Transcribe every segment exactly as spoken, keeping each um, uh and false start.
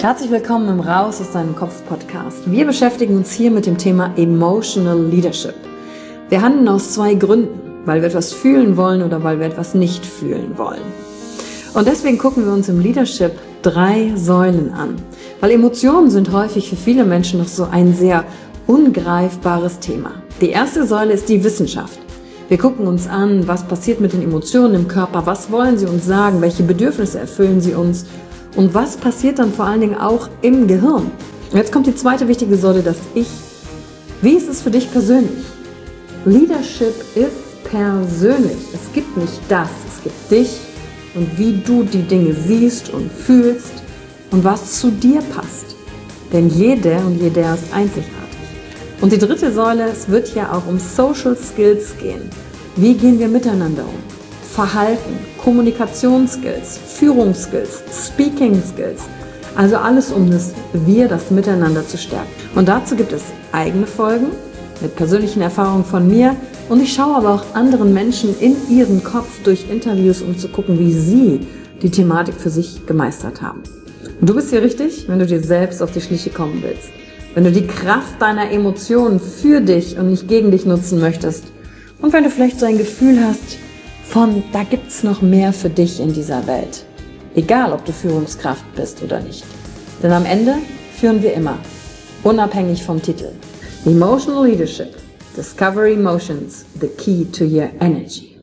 Herzlich willkommen im Raus aus deinem Kopf Podcast. Wir beschäftigen uns hier mit dem Thema Emotional Leadership. Wir handeln aus zwei Gründen, weil wir etwas fühlen wollen oder weil wir etwas nicht fühlen wollen. Und deswegen gucken wir uns im Leadership drei Säulen an, weil Emotionen sind häufig für viele Menschen noch so ein sehr ungreifbares Thema. Die erste Säule ist die Wissenschaft. Wir gucken uns an, was passiert mit den Emotionen im Körper, was wollen sie uns sagen, welche Bedürfnisse erfüllen sie uns und was passiert dann vor allen Dingen auch im Gehirn. Und jetzt kommt die zweite wichtige Säule, das Ich. Wie ist es für dich persönlich? Leadership ist persönlich. Es gibt nicht das, es gibt dich und wie du die Dinge siehst und fühlst und was zu dir passt. Denn jede und jeder ist einzigartig. Und die dritte Säule, es wird ja auch um Social Skills gehen. Wie gehen wir miteinander um? Verhalten, Kommunikationsskills, Führungsskills, Speaking Skills. Also alles, um das Wir, das Miteinander zu stärken. Und dazu gibt es eigene Folgen mit persönlichen Erfahrungen von mir. Und ich schaue aber auch anderen Menschen in ihren Kopf durch Interviews, um zu gucken, wie sie die Thematik für sich gemeistert haben. Und du bist hier richtig, wenn du dir selbst auf die Schliche kommen willst. Wenn du die Kraft deiner Emotionen für dich und nicht gegen dich nutzen möchtest. Und wenn du vielleicht so ein Gefühl hast von, da gibt's noch mehr für dich in dieser Welt. Egal, ob du Führungskraft bist oder nicht. Denn am Ende führen wir immer, unabhängig vom Titel. Emotional Leadership. Discover Emotions, the key to your energy.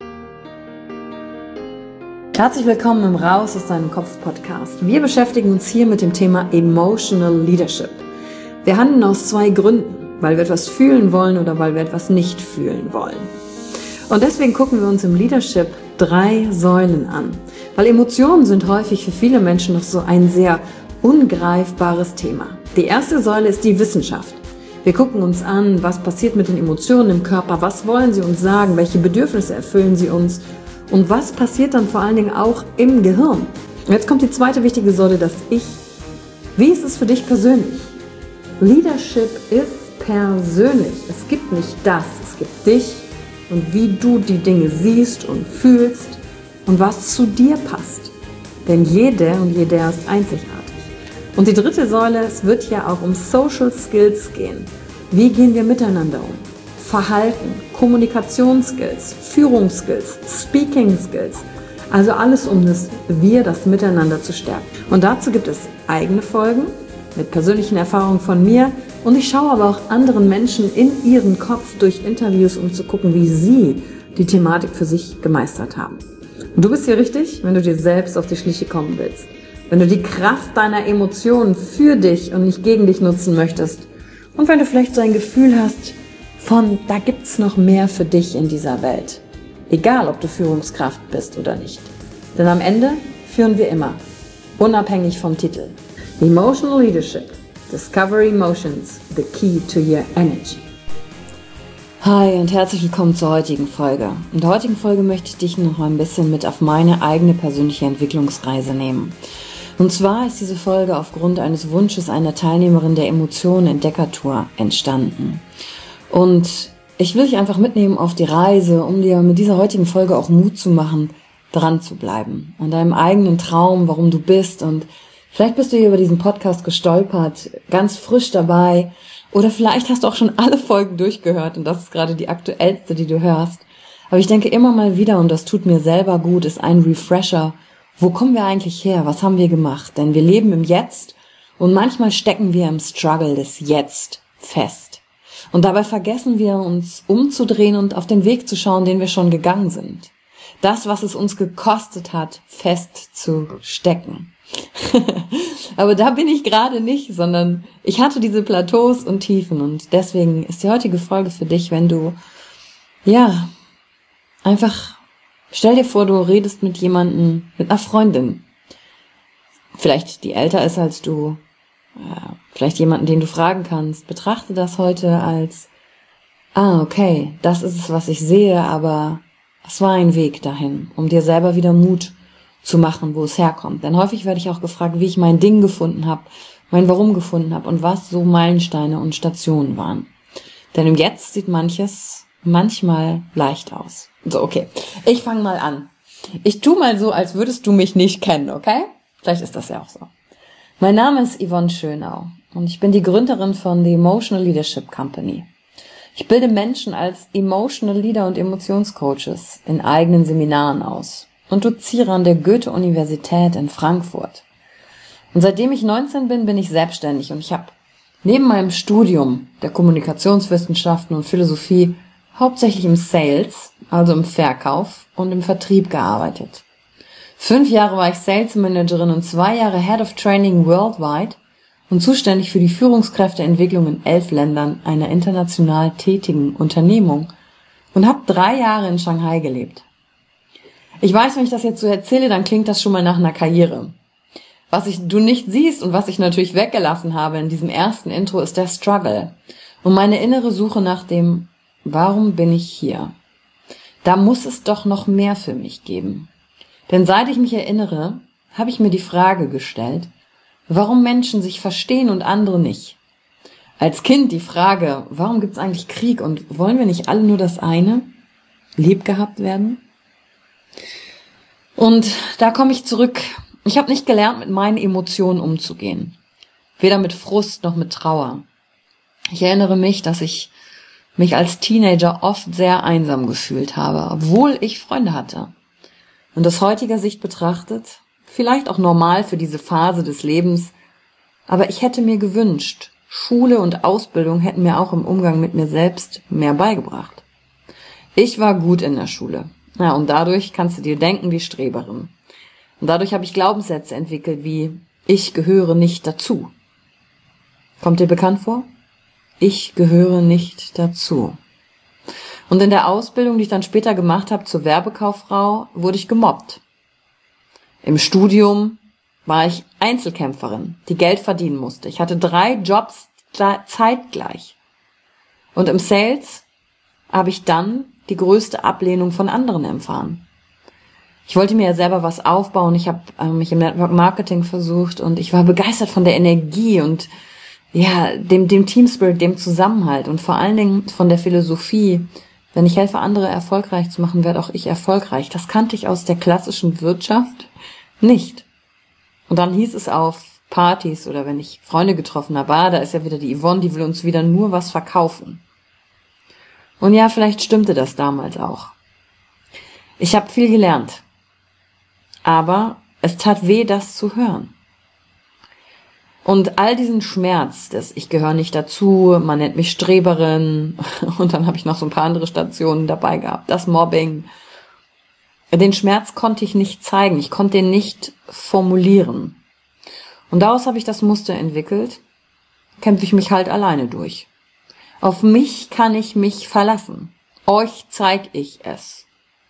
Herzlich willkommen im Raus aus deinem Kopf Podcast. Wir beschäftigen uns hier mit dem Thema Emotional Leadership. Wir handeln aus zwei Gründen, weil wir etwas fühlen wollen oder weil wir etwas nicht fühlen wollen. Und deswegen gucken wir uns im Leadership drei Säulen an, weil Emotionen sind häufig für viele Menschen noch so ein sehr ungreifbares Thema. Die erste Säule ist die Wissenschaft. Wir gucken uns an, was passiert mit den Emotionen im Körper, was wollen sie uns sagen, welche Bedürfnisse erfüllen sie uns und was passiert dann vor allen Dingen auch im Gehirn. Und jetzt kommt die zweite wichtige Säule, das Ich. Wie ist es für dich persönlich? Leadership ist persönlich. Es gibt nicht das, es gibt dich und wie du die Dinge siehst und fühlst und was zu dir passt. Denn jede und jeder ist einzigartig. Und die dritte Säule, es wird ja auch um Social Skills gehen. Wie gehen wir miteinander um? Verhalten, Kommunikationsskills, Führungsskills, Speaking Skills. Also alles, um das Wir, das Miteinander zu stärken. Und dazu gibt es eigene Folgen mit persönlichen Erfahrungen von mir. Und ich schaue aber auch anderen Menschen in ihren Kopf durch Interviews, um zu gucken, wie sie die Thematik für sich gemeistert haben. Und du bist hier richtig, wenn du dir selbst auf die Schliche kommen willst. Wenn du die Kraft deiner Emotionen für dich und nicht gegen dich nutzen möchtest. Und wenn du vielleicht so ein Gefühl hast von, da gibt's noch mehr für dich in dieser Welt. Egal, ob du Führungskraft bist oder nicht. Denn am Ende führen wir immer, unabhängig vom Titel. Emotional Leadership. Discover Emotions, the key to your energy. Hi und herzlich willkommen zur heutigen Folge. In der heutigen Folge möchte ich dich noch ein bisschen mit auf meine eigene persönliche Entwicklungsreise nehmen. Und zwar ist diese Folge aufgrund eines Wunsches einer Teilnehmerin der Emotionen-Entdecker-Tour entstanden. Und ich will dich einfach mitnehmen auf die Reise, um dir mit dieser heutigen Folge auch Mut zu machen, dran zu bleiben. An deinem eigenen Traum, warum du bist. Und vielleicht bist du hier über diesen Podcast gestolpert, ganz frisch dabei. Oder vielleicht hast du auch schon alle Folgen durchgehört und das ist gerade die aktuellste, die du hörst. Aber ich denke immer mal wieder, und das tut mir selber gut, ist ein Refresher. Wo kommen wir eigentlich her? Was haben wir gemacht? Denn wir leben im Jetzt und manchmal stecken wir im Struggle des Jetzt fest. Und dabei vergessen wir uns umzudrehen und auf den Weg zu schauen, den wir schon gegangen sind. Das, was es uns gekostet hat, fest zu stecken. Aber da bin ich gerade nicht, sondern ich hatte diese Plateaus und Tiefen und deswegen ist die heutige Folge für dich, wenn du, ja, einfach, stell dir vor, du redest mit jemandem, mit einer Freundin, vielleicht die älter ist als du, ja, vielleicht jemanden, den du fragen kannst, betrachte das heute als, ah, okay, das ist es, was ich sehe, aber es war ein Weg dahin, um dir selber wieder Mut zu machen, wo es herkommt. Denn häufig werde ich auch gefragt, wie ich mein Ding gefunden habe, mein Warum gefunden habe und was so Meilensteine und Stationen waren. Denn im Jetzt sieht manches manchmal leicht aus. So, okay, ich fange mal an. Ich tu mal so, als würdest du mich nicht kennen, okay? Vielleicht ist das ja auch so. Mein Name ist Yvonne Schönau und ich bin die Gründerin von The Emotional Leadership Company. Ich bilde Menschen als Emotional Leader und Emotionscoaches in eigenen Seminaren aus und doziere an der Goethe-Universität in Frankfurt. Und seitdem ich neunzehn bin, bin ich selbstständig und ich habe neben meinem Studium der Kommunikationswissenschaften und Philosophie hauptsächlich im Sales, also im Verkauf und im Vertrieb gearbeitet. Fünf Jahre war ich Sales Managerin und zwei Jahre Head of Training Worldwide und zuständig für die Führungskräfteentwicklung in elf Ländern einer international tätigen Unternehmung und habe drei Jahre in Shanghai gelebt. Ich weiß, wenn ich das jetzt so erzähle, dann klingt das schon mal nach einer Karriere. Was ich, du nicht siehst und was ich natürlich weggelassen habe in diesem ersten Intro, ist der Struggle und meine innere Suche nach dem, warum bin ich hier? Da muss es doch noch mehr für mich geben. Denn seit ich mich erinnere, habe ich mir die Frage gestellt, warum Menschen sich verstehen und andere nicht. Als Kind die Frage, warum gibt es eigentlich Krieg und wollen wir nicht alle nur das eine, lieb gehabt werden? Und da komme ich zurück. Ich habe nicht gelernt, mit meinen Emotionen umzugehen. Weder mit Frust noch mit Trauer. Ich erinnere mich, dass ich mich als Teenager oft sehr einsam gefühlt habe, obwohl ich Freunde hatte. Und aus heutiger Sicht betrachtet, vielleicht auch normal für diese Phase des Lebens, aber ich hätte mir gewünscht, Schule und Ausbildung hätten mir auch im Umgang mit mir selbst mehr beigebracht. Ich war gut in der Schule. Ja, und dadurch kannst du dir denken, die Streberin. Und dadurch habe ich Glaubenssätze entwickelt wie, ich gehöre nicht dazu. Kommt dir bekannt vor? Ich gehöre nicht dazu. Und in der Ausbildung, die ich dann später gemacht habe zur Werbekauffrau, wurde ich gemobbt. Im Studium war ich Einzelkämpferin, die Geld verdienen musste. Ich hatte drei Jobs zeitgleich. Und im Sales habe ich dann die größte Ablehnung von anderen erfahren. Ich wollte mir ja selber was aufbauen. Ich habe äh, mich im Network Marketing versucht und ich war begeistert von der Energie und ja, dem, dem Team Spirit, dem Zusammenhalt und vor allen Dingen von der Philosophie. Wenn ich helfe, andere erfolgreich zu machen, werde auch ich erfolgreich. Das kannte ich aus der klassischen Wirtschaft nicht. Und dann hieß es auf Partys oder wenn ich Freunde getroffen habe, ah, da ist ja wieder die Yvonne, die will uns wieder nur was verkaufen. Und ja, vielleicht stimmte das damals auch. Ich habe viel gelernt. Aber es tat weh, das zu hören. Und all diesen Schmerz, dass ich gehöre nicht dazu, man nennt mich Streberin und dann habe ich noch so ein paar andere Stationen dabei gehabt, das Mobbing. Den Schmerz konnte ich nicht zeigen, ich konnte ihn nicht formulieren. Und daraus habe ich das Muster entwickelt, kämpfe ich mich halt alleine durch. Auf mich kann ich mich verlassen, euch zeige ich es.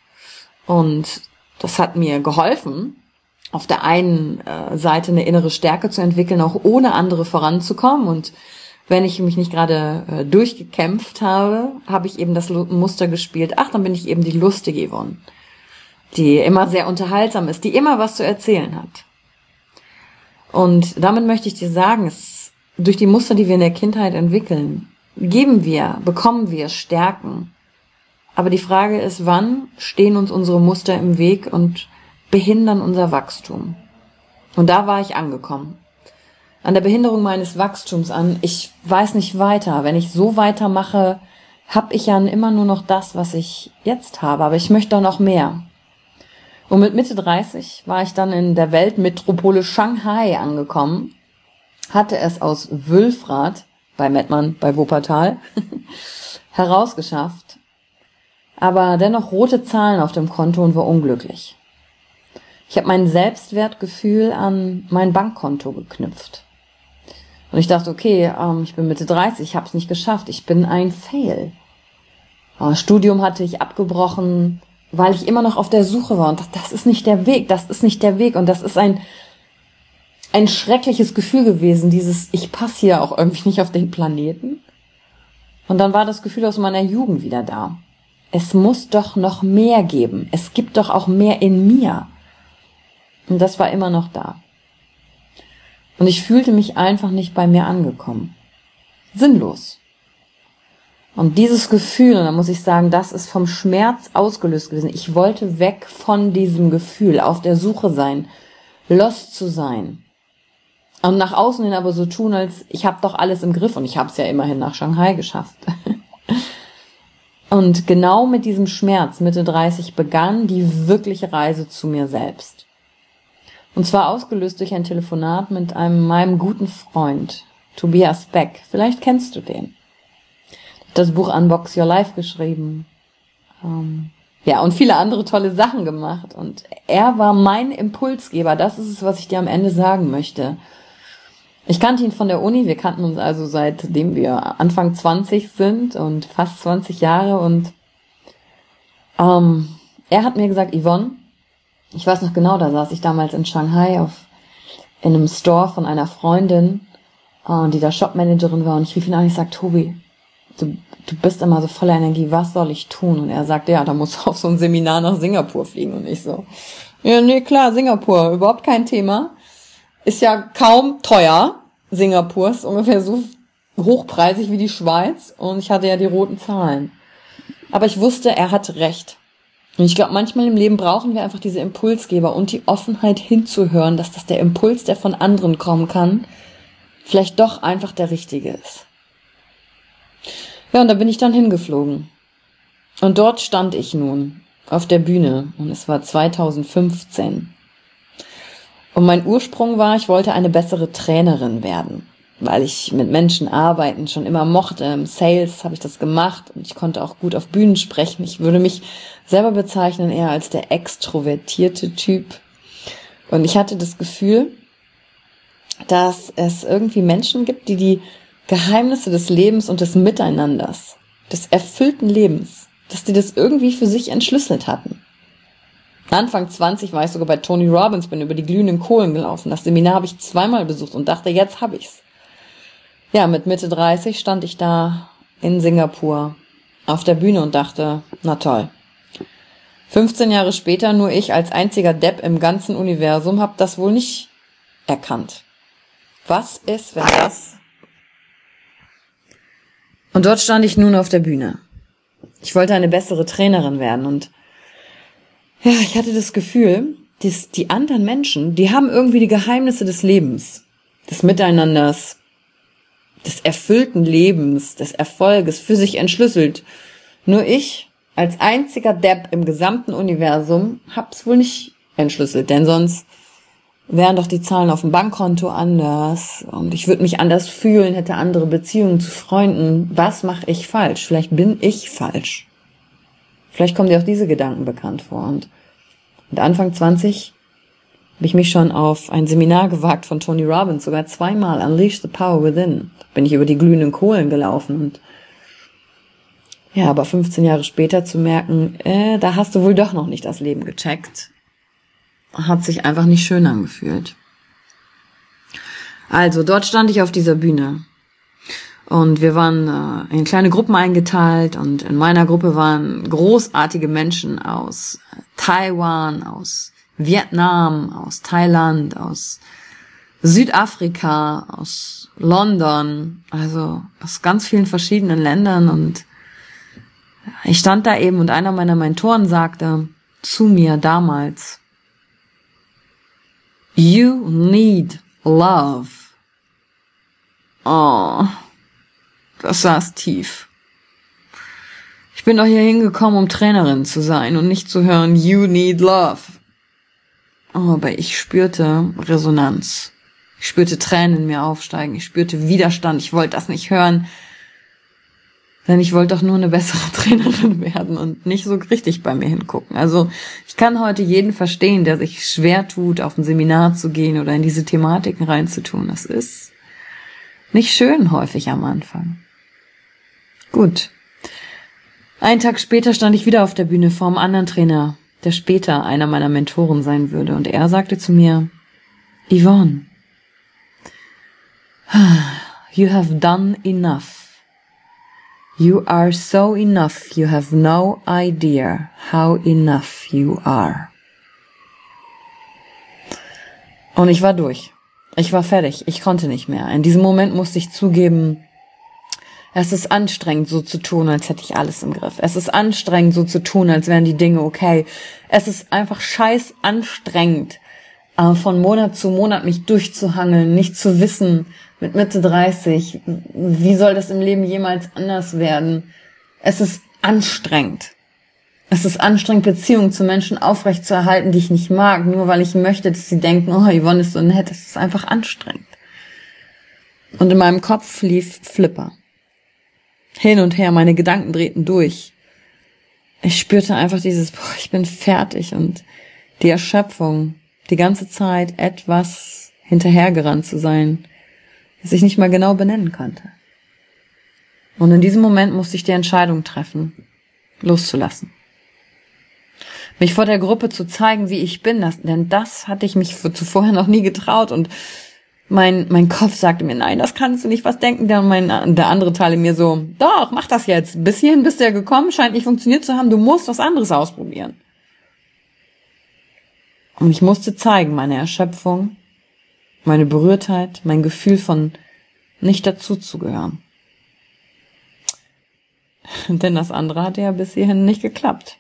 Und das hat mir geholfen, auf der einen äh, Seite eine innere Stärke zu entwickeln, auch ohne andere voranzukommen. Und wenn ich mich nicht gerade äh, durchgekämpft habe, habe ich eben das Muster gespielt. Ach, dann bin ich eben die lustige Yvonne, die immer sehr unterhaltsam ist, die immer was zu erzählen hat. Und damit möchte ich dir sagen, es, durch die Muster, die wir in der Kindheit entwickeln, geben wir, bekommen wir Stärken. Aber die Frage ist, wann stehen uns unsere Muster im Weg und behindern unser Wachstum. Und da war ich angekommen. An der Behinderung meines Wachstums an. Ich weiß nicht weiter. Wenn ich so weitermache, habe ich ja immer nur noch das, was ich jetzt habe. Aber ich möchte doch noch mehr. Und mit Mitte dreißig war ich dann in der Weltmetropole Shanghai angekommen. Hatte es aus Wülfrath, bei Mettmann, bei Wuppertal, herausgeschafft. Aber dennoch rote Zahlen auf dem Konto und war unglücklich. Ich habe mein Selbstwertgefühl an mein Bankkonto geknüpft. Und ich dachte, okay, ähm, ich bin Mitte dreißig, ich habe es nicht geschafft, ich bin ein Fail. Aber Studium hatte ich abgebrochen, weil ich immer noch auf der Suche war. Und das, das ist nicht der Weg, das ist nicht der Weg. Und das ist ein, ein schreckliches Gefühl gewesen, dieses, ich passe hier auch irgendwie nicht auf den Planeten. Und dann war das Gefühl aus meiner Jugend wieder da. Es muss doch noch mehr geben. Es gibt doch auch mehr in mir. Und das war immer noch da. Und ich fühlte mich einfach nicht bei mir angekommen. Sinnlos. Und dieses Gefühl, und da muss ich sagen, das ist vom Schmerz ausgelöst gewesen. Ich wollte weg von diesem Gefühl, auf der Suche sein, lost zu sein. Und nach außen hin aber so tun, als ich habe doch alles im Griff. Und ich habe es ja immerhin nach Shanghai geschafft. Und genau mit diesem Schmerz, Mitte dreißig, begann die wirkliche Reise zu mir selbst. Und zwar ausgelöst durch ein Telefonat mit einem meinem guten Freund, Tobias Beck. Vielleicht kennst du den. Das Buch Unbox Your Life geschrieben. Ähm, ja, und viele andere tolle Sachen gemacht. Und er war mein Impulsgeber. Das ist es, was ich dir am Ende sagen möchte. Ich kannte ihn von der Uni. Wir kannten uns also seitdem wir Anfang zwanzig sind und fast zwanzig Jahre. Und ähm, er hat mir gesagt, Yvonne, ich weiß noch genau, da saß ich damals in Shanghai auf in einem Store von einer Freundin, äh, die da Shopmanagerin war. Und ich rief ihn an, ich sag, Tobi, du, du bist immer so voller Energie, was soll ich tun? Und er sagte, ja, da musst du auf so ein Seminar nach Singapur fliegen. Und ich so, ja, nee, klar, Singapur, überhaupt kein Thema. Ist ja kaum teuer. Singapur ist ungefähr so hochpreisig wie die Schweiz. Und ich hatte ja die roten Zahlen. Aber ich wusste, er hatte recht. Und ich glaube, manchmal im Leben brauchen wir einfach diese Impulsgeber und die Offenheit hinzuhören, dass das der Impuls, der von anderen kommen kann, vielleicht doch einfach der richtige ist. Ja, und da bin ich dann hingeflogen. Und dort stand ich nun auf der Bühne und es war zweitausendfünfzehn. Und mein Ursprung war, ich wollte eine bessere Trainerin werden, weil ich mit Menschen arbeiten schon immer mochte. Im Sales habe ich das gemacht und ich konnte auch gut auf Bühnen sprechen. Ich würde mich selber bezeichnen eher als der extrovertierte Typ. Und ich hatte das Gefühl, dass es irgendwie Menschen gibt, die die Geheimnisse des Lebens und des Miteinanders, des erfüllten Lebens, dass die das irgendwie für sich entschlüsselt hatten. Anfang zwanzig war ich sogar bei Tony Robbins, bin über die glühenden Kohlen gelaufen. Das Seminar habe ich zweimal besucht und dachte, jetzt habe ich's. Ja, mit Mitte dreißig stand ich da in Singapur auf der Bühne und dachte, na toll. fünfzehn Jahre später, nur ich als einziger Depp im ganzen Universum habe das wohl nicht erkannt. Was ist, wenn das... Und dort stand ich nun auf der Bühne. Ich wollte eine bessere Trainerin werden und ja, ich hatte das Gefühl, dass die anderen Menschen, die haben irgendwie die Geheimnisse des Lebens, des Miteinanders, des erfüllten Lebens, des Erfolges für sich entschlüsselt. Nur ich, als einziger Depp im gesamten Universum, hab's wohl nicht entschlüsselt, denn sonst wären doch die Zahlen auf dem Bankkonto anders und ich würde mich anders fühlen, hätte andere Beziehungen zu Freunden. Was mache ich falsch? Vielleicht bin ich falsch. Vielleicht kommen dir auch diese Gedanken bekannt vor. Und mit Anfang zwanzig habe ich mich schon auf ein Seminar gewagt von Tony Robbins, sogar zweimal, Unleash the Power Within. Da bin ich über die glühenden Kohlen gelaufen. Und ja, aber fünfzehn Jahre später zu merken, äh, da hast du wohl doch noch nicht das Leben gecheckt, hat sich einfach nicht schön angefühlt. Also, dort stand ich auf dieser Bühne. Und wir waren äh, in kleine Gruppen eingeteilt und in meiner Gruppe waren großartige Menschen aus Taiwan, aus Vietnam, aus Thailand, aus Südafrika, aus London, also aus ganz vielen verschiedenen Ländern. Und ich stand da eben und einer meiner Mentoren sagte zu mir damals, "You need love." Oh. Das saß tief. Ich bin doch hier hingekommen, um Trainerin zu sein und nicht zu hören, you need love. Oh, aber ich spürte Resonanz. Ich spürte Tränen in mir aufsteigen. Ich spürte Widerstand. Ich wollte das nicht hören. Denn ich wollte doch nur eine bessere Trainerin werden und nicht so richtig bei mir hingucken. Also ich kann heute jeden verstehen, der sich schwer tut, auf ein Seminar zu gehen oder in diese Thematiken reinzutun. Das ist nicht schön häufig am Anfang. Gut. Einen Tag später stand ich wieder auf der Bühne vor einem anderen Trainer, der später einer meiner Mentoren sein würde. Und er sagte zu mir, Yvonne, you have done enough. You are so enough. You have no idea how enough you are. Und ich war durch. Ich war fertig. Ich konnte nicht mehr. In diesem Moment musste ich zugeben, es ist anstrengend, so zu tun, als hätte ich alles im Griff. Es ist anstrengend, so zu tun, als wären die Dinge okay. Es ist einfach scheiß anstrengend, Aber von Monat zu Monat mich durchzuhangeln, nicht zu wissen, mit Mitte dreißig, wie soll das im Leben jemals anders werden? Es ist anstrengend. Es ist anstrengend, Beziehungen zu Menschen aufrechtzuerhalten, die ich nicht mag, nur weil ich möchte, dass sie denken, oh, Yvonne ist so nett. Es ist einfach anstrengend. Und in meinem Kopf lief Flipper. Hin und her, meine Gedanken drehten durch. Ich spürte einfach dieses, boah, ich bin fertig und die Erschöpfung, die ganze Zeit etwas hinterhergerannt zu sein, das ich nicht mal genau benennen konnte. Und in diesem Moment musste ich die Entscheidung treffen, loszulassen. Mich vor der Gruppe zu zeigen, wie ich bin, das, denn das hatte ich mich zuvor noch nie getraut und mein mein Kopf sagte mir, nein, das kannst du nicht, was denken der, und mein, der andere Teil in mir so, doch, mach das jetzt, bis hierhin bist du ja gekommen, scheint nicht funktioniert zu haben, du musst was anderes ausprobieren. Und ich musste zeigen, meine Erschöpfung, meine Berührtheit, mein Gefühl von nicht dazuzugehören. Denn das andere hatte ja bis hierhin nicht geklappt.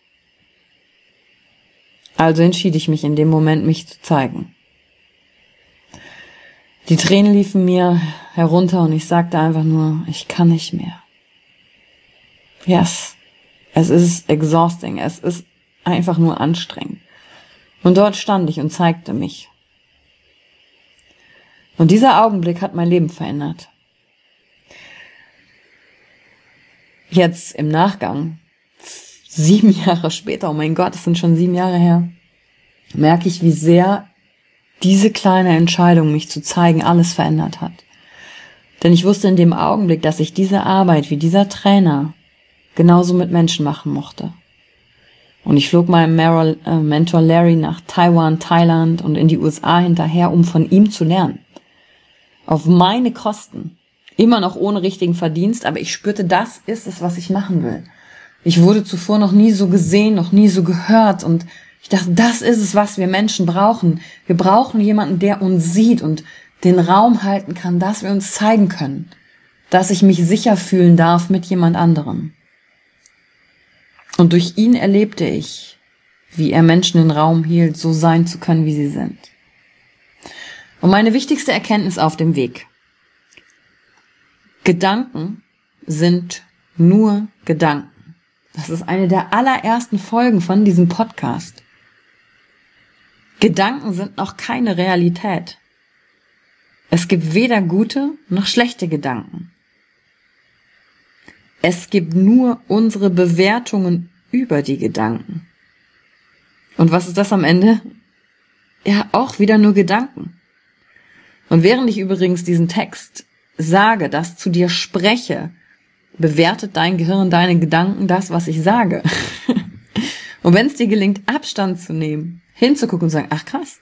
Also entschied ich mich in dem Moment, mich zu zeigen. Die Tränen liefen mir herunter und ich sagte einfach nur, ich kann nicht mehr. Yes, es ist exhausting, es ist einfach nur anstrengend. Und dort stand ich und zeigte mich. Und dieser Augenblick hat mein Leben verändert. Jetzt im Nachgang, sieben Jahre später, oh mein Gott, es sind schon sieben Jahre her, merke ich, wie sehr diese kleine Entscheidung, mich zu zeigen, alles verändert hat. Denn ich wusste in dem Augenblick, dass ich diese Arbeit wie dieser Trainer genauso mit Menschen machen mochte. Und ich flog meinem Mentor Larry nach Taiwan, Thailand und in die U S A hinterher, um von ihm zu lernen. Auf meine Kosten. Immer noch ohne richtigen Verdienst, aber ich spürte, das ist es, was ich machen will. Ich wurde zuvor noch nie so gesehen, noch nie so gehört und ich dachte, das ist es, was wir Menschen brauchen. Wir brauchen jemanden, der uns sieht und den Raum halten kann, dass wir uns zeigen können, dass ich mich sicher fühlen darf mit jemand anderem. Und durch ihn erlebte ich, wie er Menschen den Raum hielt, so sein zu können, wie sie sind. Und meine wichtigste Erkenntnis auf dem Weg: Gedanken sind nur Gedanken. Das ist eine der allerersten Folgen von diesem Podcast. Gedanken sind noch keine Realität. Es gibt weder gute noch schlechte Gedanken. Es gibt nur unsere Bewertungen über die Gedanken. Und was ist das am Ende? Ja, auch wieder nur Gedanken. Und während ich übrigens diesen Text sage, das zu dir spreche, bewertet dein Gehirn deine Gedanken das, was ich sage. Und wenn es dir gelingt, Abstand zu nehmen, hinzugucken und zu sagen, ach krass.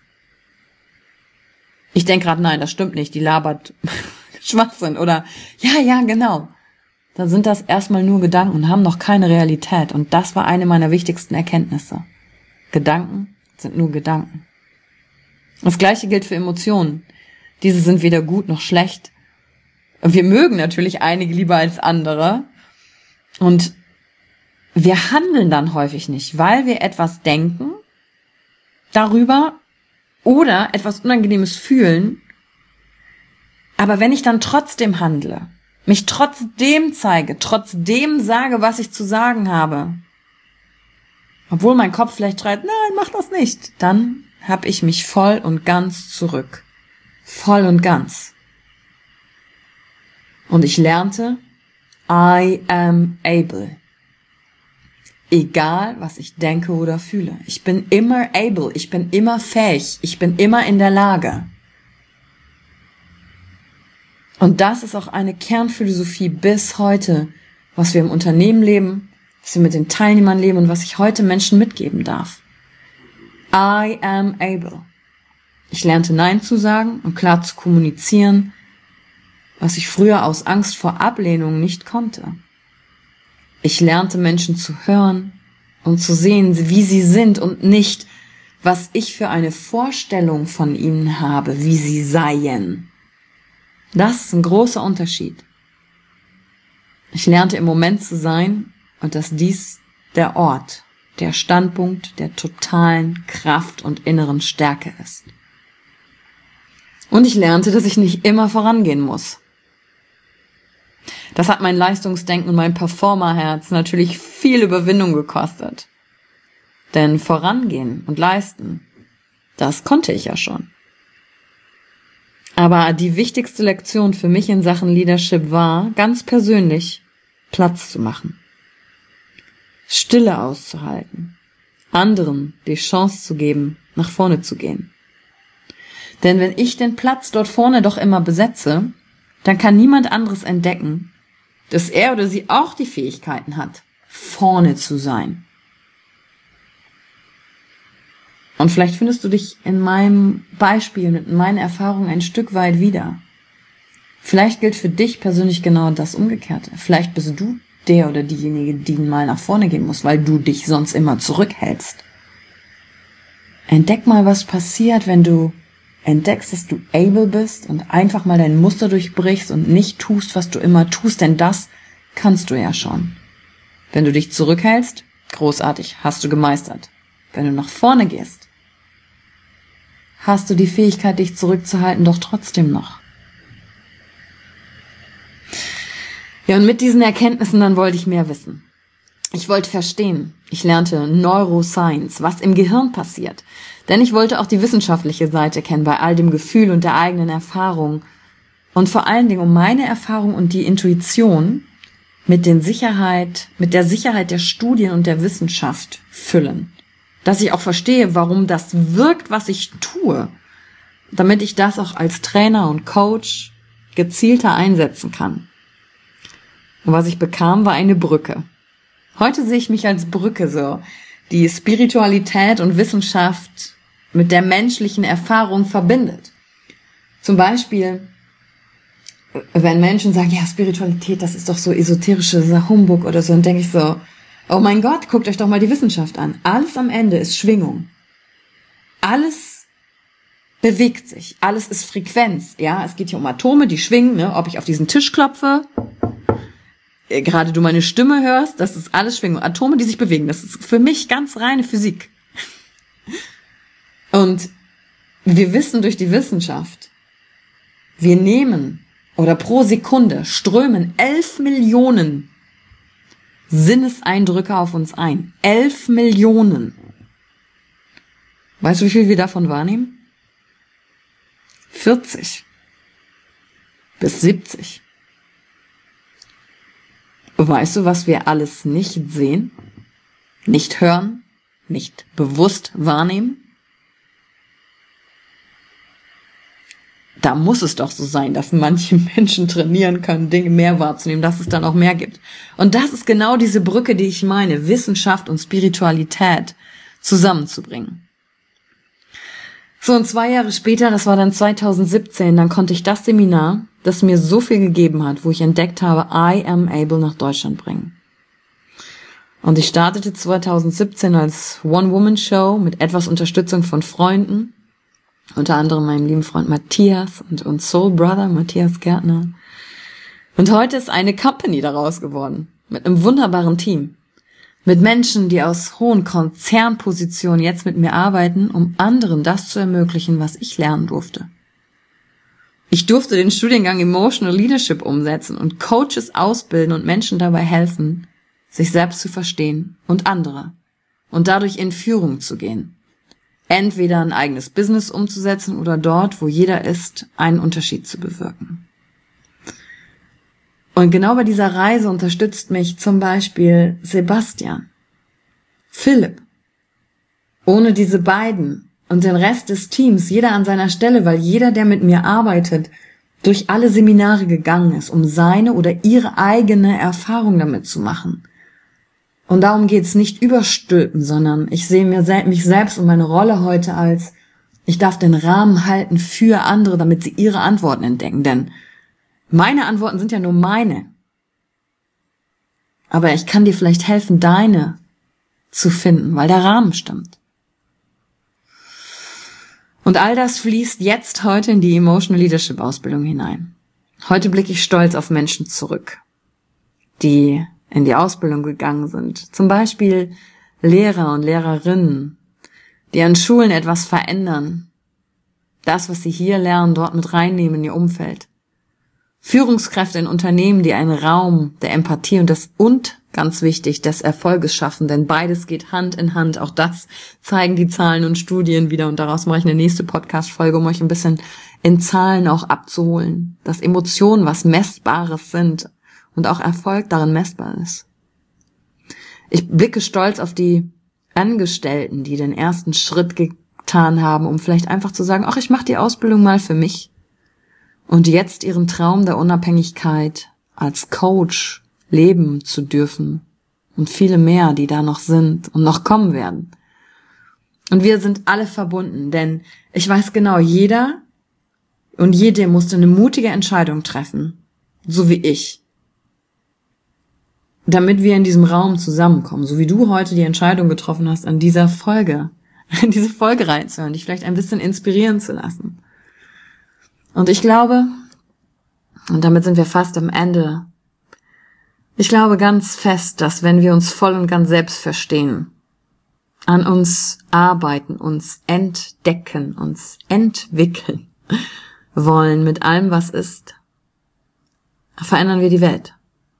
Ich denke gerade, nein, das stimmt nicht, die labert Schwachsinn. Oder, ja, ja, genau. Dann sind das erstmal nur Gedanken und haben noch keine Realität. Und das war eine meiner wichtigsten Erkenntnisse. Gedanken sind nur Gedanken. Das Gleiche gilt für Emotionen. Diese sind weder gut noch schlecht. Wir mögen natürlich einige lieber als andere. Und wir handeln dann häufig nicht, weil wir etwas denken darüber oder etwas Unangenehmes fühlen. Aber wenn ich dann trotzdem handle, mich trotzdem zeige, trotzdem sage, was ich zu sagen habe, obwohl mein Kopf vielleicht schreit, nein, mach das nicht, dann habe ich mich voll und ganz zurück. Voll und ganz. Und ich lernte, I am able. Egal, was ich denke oder fühle. Ich bin immer able, ich bin immer fähig, ich bin immer in der Lage. Und das ist auch eine Kernphilosophie bis heute, was wir im Unternehmen leben, was wir mit den Teilnehmern leben und was ich heute Menschen mitgeben darf. I am able. Ich lernte Nein zu sagen und klar zu kommunizieren, was ich früher aus Angst vor Ablehnung nicht konnte. Ich lernte Menschen zu hören und zu sehen, wie sie sind und nicht, was ich für eine Vorstellung von ihnen habe, wie sie seien. Das ist ein großer Unterschied. Ich lernte im Moment zu sein und dass dies der Ort, der Standpunkt der totalen Kraft und inneren Stärke ist. Und ich lernte, dass ich nicht immer vorangehen muss. Das hat mein Leistungsdenken und mein Performerherz natürlich viel Überwindung gekostet. Denn vorangehen und leisten, das konnte ich ja schon. Aber die wichtigste Lektion für mich in Sachen Leadership war, ganz persönlich, Platz zu machen. Stille auszuhalten. Anderen die Chance zu geben, nach vorne zu gehen. Denn wenn ich den Platz dort vorne doch immer besetze, dann kann niemand anderes entdecken, dass er oder sie auch die Fähigkeiten hat, vorne zu sein. Und vielleicht findest du dich in meinem Beispiel, mit meinen Erfahrungen ein Stück weit wieder. Vielleicht gilt für dich persönlich genau das Umgekehrte. Vielleicht bist du der oder diejenige, die mal nach vorne gehen muss, weil du dich sonst immer zurückhältst. Entdeck mal, was passiert, wenn du entdeckst, dass du able bist und einfach mal dein Muster durchbrichst und nicht tust, was du immer tust, denn das kannst du ja schon. Wenn du dich zurückhältst, großartig, hast du gemeistert. Wenn du nach vorne gehst, hast du die Fähigkeit, dich zurückzuhalten, doch trotzdem noch. Ja, und mit diesen Erkenntnissen dann wollte ich mehr wissen. Ich wollte verstehen. Ich lernte Neuroscience, was im Gehirn passiert. Denn ich wollte auch die wissenschaftliche Seite kennen, bei all dem Gefühl und der eigenen Erfahrung. Und vor allen Dingen um meine Erfahrung und die Intuition mit den Sicherheit, mit der Sicherheit der Studien und der Wissenschaft füllen. Dass ich auch verstehe, warum das wirkt, was ich tue, damit ich das auch als Trainer und Coach gezielter einsetzen kann. Und was ich bekam, war eine Brücke. Heute sehe ich mich als Brücke so, die Spiritualität und Wissenschaft mit der menschlichen Erfahrung verbindet. Zum Beispiel, wenn Menschen sagen, ja, Spiritualität, das ist doch so esoterische Humbug oder so, dann denke ich so, oh mein Gott, guckt euch doch mal die Wissenschaft an. Alles am Ende ist Schwingung. Alles bewegt sich. Alles ist Frequenz. Ja, es geht hier um Atome, die schwingen, ne? Ob ich auf diesen Tisch klopfe, gerade du meine Stimme hörst, das ist alles Schwingung. Atome, die sich bewegen. Das ist für mich ganz reine Physik. Und wir wissen durch die Wissenschaft, wir nehmen oder pro Sekunde strömen elf Millionen Sinneseindrücke auf uns ein. Elf Millionen. Weißt du, wie viel wir davon wahrnehmen? vierzig bis siebzig. Weißt du, was wir alles nicht sehen, nicht hören, nicht bewusst wahrnehmen? Da muss es doch so sein, dass manche Menschen trainieren können, Dinge mehr wahrzunehmen, dass es dann auch mehr gibt. Und das ist genau diese Brücke, die ich meine, Wissenschaft und Spiritualität zusammenzubringen. So, und zwei Jahre später, das war dann zweitausendsiebzehn, dann konnte ich das Seminar, das mir so viel gegeben hat, wo ich entdeckt habe, I am able, nach Deutschland bringen. Und ich startete zweitausendsiebzehn als One-Woman-Show mit etwas Unterstützung von Freunden, unter anderem meinem lieben Freund Matthias und, und Soul Brother, Matthias Gärtner. Und heute ist eine Company daraus geworden, mit einem wunderbaren Team. Mit Menschen, die aus hohen Konzernpositionen jetzt mit mir arbeiten, um anderen das zu ermöglichen, was ich lernen durfte. Ich durfte den Studiengang Emotional Leadership umsetzen und Coaches ausbilden und Menschen dabei helfen, sich selbst zu verstehen und andere und dadurch in Führung zu gehen. Entweder ein eigenes Business umzusetzen oder dort, wo jeder ist, einen Unterschied zu bewirken. Und genau bei dieser Reise unterstützt mich zum Beispiel Sebastian, Philipp. Ohne diese beiden und den Rest des Teams, jeder an seiner Stelle, weil jeder, der mit mir arbeitet, durch alle Seminare gegangen ist, um seine oder ihre eigene Erfahrung damit zu machen. Und darum geht's nicht überstülpen, sondern ich sehe mir sel- mich selbst und meine Rolle heute als, ich darf den Rahmen halten für andere, damit sie ihre Antworten entdecken. Denn meine Antworten sind ja nur meine. Aber ich kann dir vielleicht helfen, deine zu finden, weil der Rahmen stimmt. Und all das fließt jetzt heute in die Emotional Leadership Ausbildung hinein. Heute blicke ich stolz auf Menschen zurück, die in die Ausbildung gegangen sind. Zum Beispiel Lehrer und Lehrerinnen, die an Schulen etwas verändern, das, was sie hier lernen, dort mit reinnehmen in ihr Umfeld. Führungskräfte in Unternehmen, die einen Raum der Empathie und des und, ganz wichtig, des Erfolges schaffen, denn beides geht Hand in Hand. Auch das zeigen die Zahlen und Studien wieder und daraus mache ich eine nächste Podcast-Folge, um euch ein bisschen in Zahlen auch abzuholen, dass Emotionen was Messbares sind und auch Erfolg darin messbar ist. Ich blicke stolz auf die Angestellten, die den ersten Schritt getan haben, um vielleicht einfach zu sagen, ach, ich mache die Ausbildung mal für mich und jetzt ihren Traum der Unabhängigkeit als Coach leben zu dürfen und viele mehr, die da noch sind und noch kommen werden. Und wir sind alle verbunden, denn ich weiß genau, jeder und jede musste eine mutige Entscheidung treffen, so wie ich, damit wir in diesem Raum zusammenkommen, so wie du heute die Entscheidung getroffen hast, an dieser Folge, in diese Folge reinzuhören, dich vielleicht ein bisschen inspirieren zu lassen. Und ich glaube, und damit sind wir fast am Ende, ich glaube ganz fest, dass wenn wir uns voll und ganz selbst verstehen, an uns arbeiten, uns entdecken, uns entwickeln wollen mit allem, was ist, verändern wir die Welt.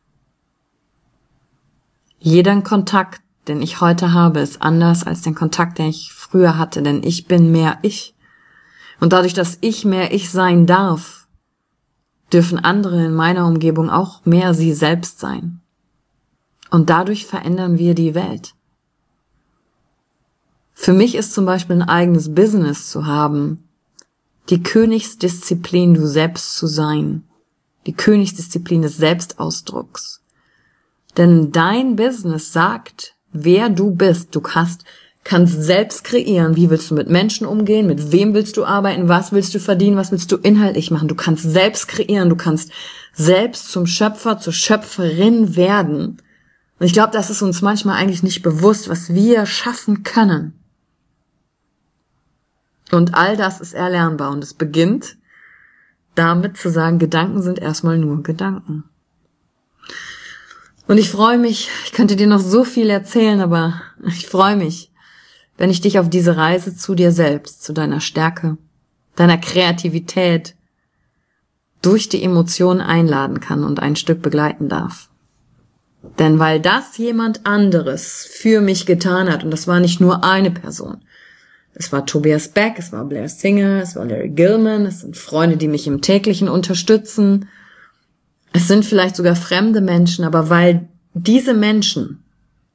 Jeder Kontakt, den ich heute habe, ist anders als den Kontakt, den ich früher hatte, denn ich bin mehr ich. Und dadurch, dass ich mehr ich sein darf, dürfen andere in meiner Umgebung auch mehr sie selbst sein. Und dadurch verändern wir die Welt. Für mich ist zum Beispiel ein eigenes Business zu haben, die Königsdisziplin, du selbst zu sein, die Königsdisziplin des Selbstausdrucks. Denn dein Business sagt, wer du bist. Du kannst, kannst selbst kreieren. Wie willst du mit Menschen umgehen? Mit wem willst du arbeiten? Was willst du verdienen? Was willst du inhaltlich machen? Du kannst selbst kreieren. Du kannst selbst zum Schöpfer, zur Schöpferin werden. Und ich glaube, das ist uns manchmal eigentlich nicht bewusst, was wir schaffen können. Und all das ist erlernbar. Und es beginnt damit zu sagen, Gedanken sind erstmal nur Gedanken. Und ich freue mich, ich könnte dir noch so viel erzählen, aber ich freue mich, wenn ich dich auf diese Reise zu dir selbst, zu deiner Stärke, deiner Kreativität durch die Emotionen einladen kann und ein Stück begleiten darf. Denn weil das jemand anderes für mich getan hat, und das war nicht nur eine Person, es war Tobias Beck, es war Blair Singer, es war Larry Gilman, es sind Freunde, die mich im Täglichen unterstützen, es sind vielleicht sogar fremde Menschen, aber weil diese Menschen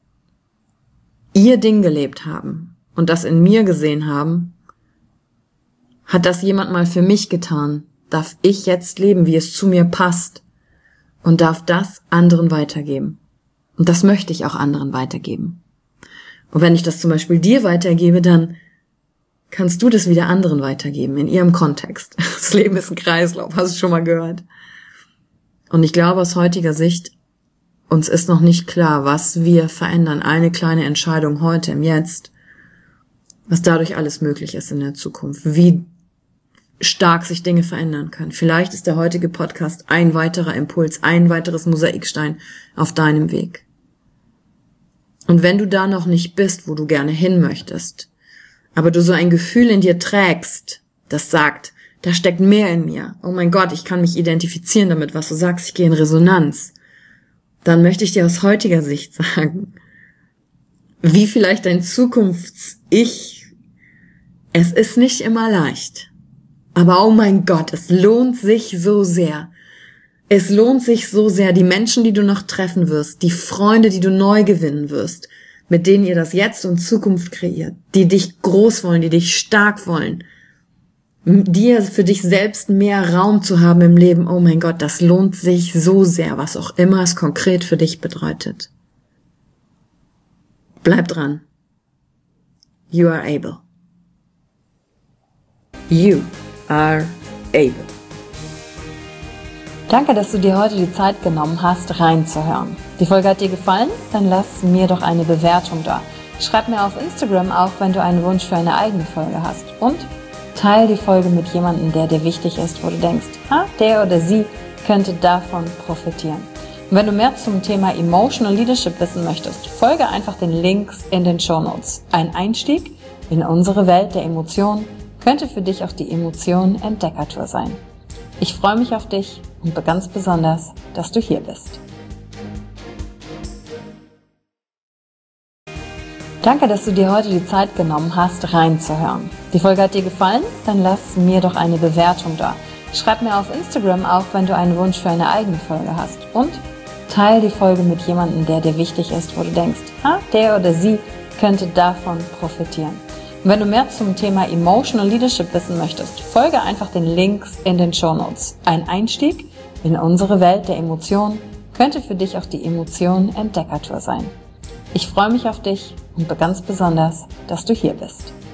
ihr Ding gelebt haben und das in mir gesehen haben, hat das jemand mal für mich getan, darf ich jetzt leben, wie es zu mir passt und darf das anderen weitergeben. Und das möchte ich auch anderen weitergeben. Und wenn ich das zum Beispiel dir weitergebe, dann kannst du das wieder anderen weitergeben, in ihrem Kontext. Das Leben ist ein Kreislauf, hast du schon mal gehört. Und ich glaube, aus heutiger Sicht, uns ist noch nicht klar, was wir verändern. Eine kleine Entscheidung heute, im Jetzt, was dadurch alles möglich ist in der Zukunft. Wie stark sich Dinge verändern können. Vielleicht ist der heutige Podcast ein weiterer Impuls, ein weiteres Mosaikstein auf deinem Weg. Und wenn du da noch nicht bist, wo du gerne hin möchtest, aber du so ein Gefühl in dir trägst, das sagt, da steckt mehr in mir. Oh mein Gott, ich kann mich identifizieren damit, was du sagst. Ich gehe in Resonanz. Dann möchte ich dir aus heutiger Sicht sagen, wie vielleicht dein Zukunfts-Ich, es ist nicht immer leicht. Aber oh mein Gott, es lohnt sich so sehr. Es lohnt sich so sehr, die Menschen, die du noch treffen wirst, die Freunde, die du neu gewinnen wirst, mit denen ihr das Jetzt und Zukunft kreiert, die dich groß wollen, die dich stark wollen, dir für dich selbst mehr Raum zu haben im Leben, oh mein Gott, das lohnt sich so sehr, was auch immer es konkret für dich bedeutet. Bleib dran. You are able. You are able. Danke, dass du dir heute die Zeit genommen hast, reinzuhören. Die Folge hat dir gefallen? Dann lass mir doch eine Bewertung da. Schreib mir auf Instagram auch, wenn du einen Wunsch für eine eigene Folge hast. Und teil die Folge mit jemandem, der dir wichtig ist, wo du denkst, ah, der oder sie könnte davon profitieren. Und wenn du mehr zum Thema Emotional Leadership wissen möchtest, folge einfach den Links in den Shownotes. Ein Einstieg in unsere Welt der Emotionen, könnte für dich auch die Emotion Entdeckertour sein. Ich freue mich auf dich und ganz besonders, dass du hier bist. Danke, dass du dir heute die Zeit genommen hast, reinzuhören. Die Folge hat dir gefallen? Dann lass mir doch eine Bewertung da. Schreib mir auf Instagram auch, wenn du einen Wunsch für eine eigene Folge hast. Und teile die Folge mit jemandem, der dir wichtig ist, wo du denkst, ha, der oder sie könnte davon profitieren. Und wenn du mehr zum Thema Emotional Leadership wissen möchtest, folge einfach den Links in den Shownotes. Ein Einstieg in unsere Welt der Emotionen könnte für dich auch die Emotion Entdeckertour sein. Ich freue mich auf dich und ganz besonders, dass du hier bist.